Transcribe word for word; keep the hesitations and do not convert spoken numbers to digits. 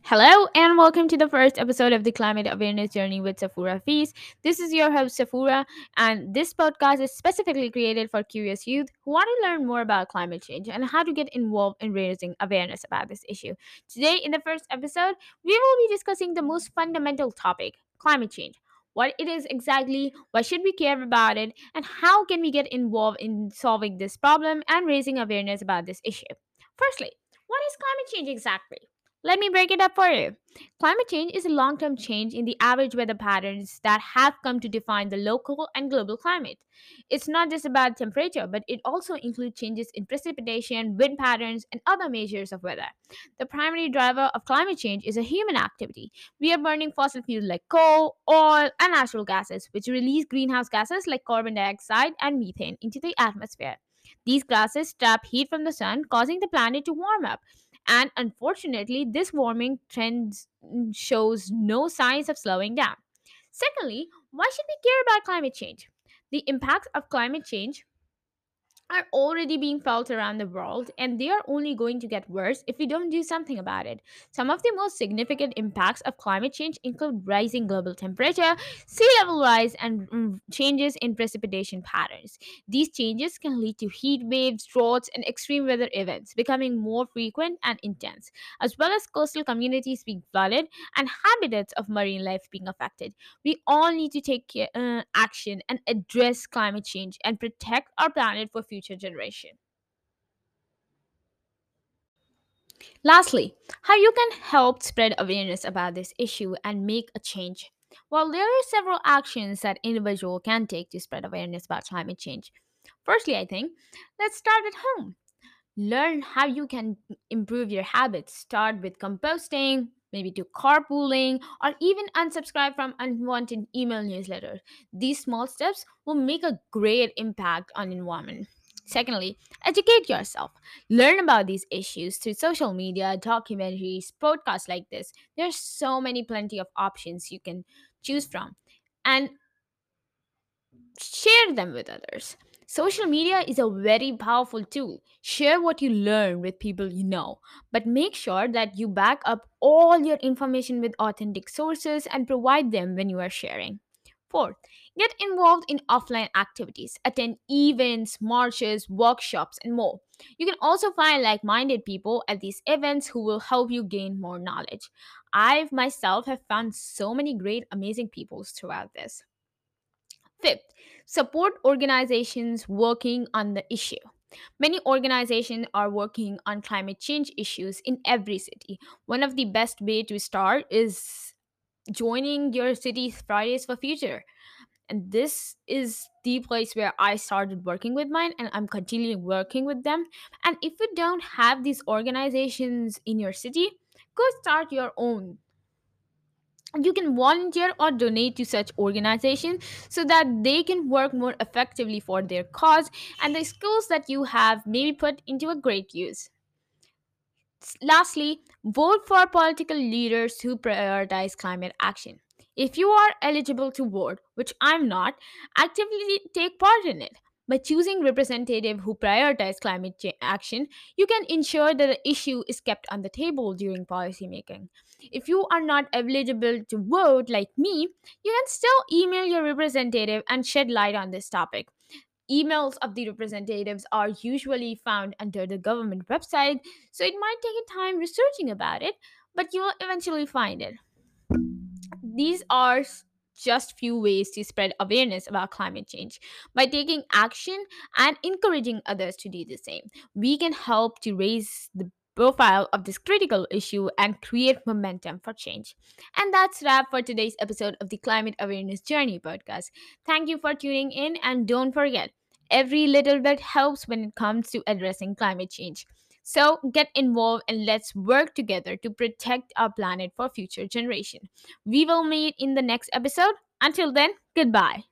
Hello and welcome to the first episode of the Climate Awareness Journey with Safura Fees. This is your host Safura, and this podcast is specifically created for curious youth who want to learn more about climate change and how to get involved in raising awareness about this issue. Today, in the first episode, we will be discussing the most fundamental topic, climate change. What it is exactly, why should we care about it, and how can we get involved in solving this problem and raising awareness about this issue. Firstly, what is climate change exactly? Let me break it up for you. Climate change is a long term change in the average weather patterns that have come to define the local and global climate. It's not just about temperature, but it also includes changes in precipitation, wind patterns, and other measures of weather. The primary driver of climate change is a human activity. We are burning fossil fuels like coal, oil, and natural gases, which release greenhouse gases like carbon dioxide and methane into the atmosphere. These gases trap heat from the sun, causing the planet to warm up. And unfortunately, this warming trend shows no signs of slowing down. Secondly, why should we care about climate change? The impacts of climate change are already being felt around the world, and they are only going to get worse if we don't do something about it. Some of the most significant impacts of climate change include rising global temperature, sea level rise, and mm, changes in precipitation patterns. These changes can lead to heat waves, droughts, and extreme weather events becoming more frequent and intense, as well as coastal communities being flooded and habitats of marine life being affected. We all need to take ca- uh, action and address climate change and protect our planet for future generations. Lastly, how you can help spread awareness about this issue and make a change. Well, there are several actions that individual can take to spread awareness about climate change. Firstly, I think let's start at home. Learn how you can improve your habits. Start with composting, maybe do carpooling, or even unsubscribe from unwanted email newsletters. These small steps will make a great impact on environment. Secondly, educate yourself. Learn about these issues through social media, documentaries, podcasts like this. There's so many plenty of options you can choose from. And share them with others. Social media is a very powerful tool. Share what you learn with people you know, but make sure that you back up all your information with authentic sources and provide them when you are sharing. Fourth, get involved in offline activities, attend events, marches, workshops, and more. You can also find like minded people at these events who will help you gain more knowledge. I myself have found so many great, amazing people throughout this. Fifth, support organizations working on the issue. Many organizations are working on climate change issues in every city. One of the best way to start is joining your city's Fridays for Future. And this is the place where I started working with mine, and I'm continuing working with them. And if you don't have these organizations in your city, go start your own. You can volunteer or donate to such organizations so that they can work more effectively for their cause, and the skills that you have may be put into a great use. S- Lastly, vote for political leaders who prioritize climate action. If you are eligible to vote, which I'm not, actively take part in it. By choosing representatives who prioritize climate cha- action, you can ensure that the issue is kept on the table during policymaking. If you are not eligible to vote like me, you can still email your representative and shed light on this topic. Emails of the representatives are usually found under the government website, so it might take a time researching about it, but you will eventually find it. These are s- just few ways to spread awareness about climate change. By taking action and encouraging others to do the same, we can help to raise the profile of this critical issue and create momentum for change. And that's wrap for today's episode of the Climate Awareness Journey podcast. Thank you for tuning in, and don't forget, every little bit helps when it comes to addressing climate change. So get involved and let's work together to protect our planet for future generations. We will meet in the next episode. Until then, goodbye.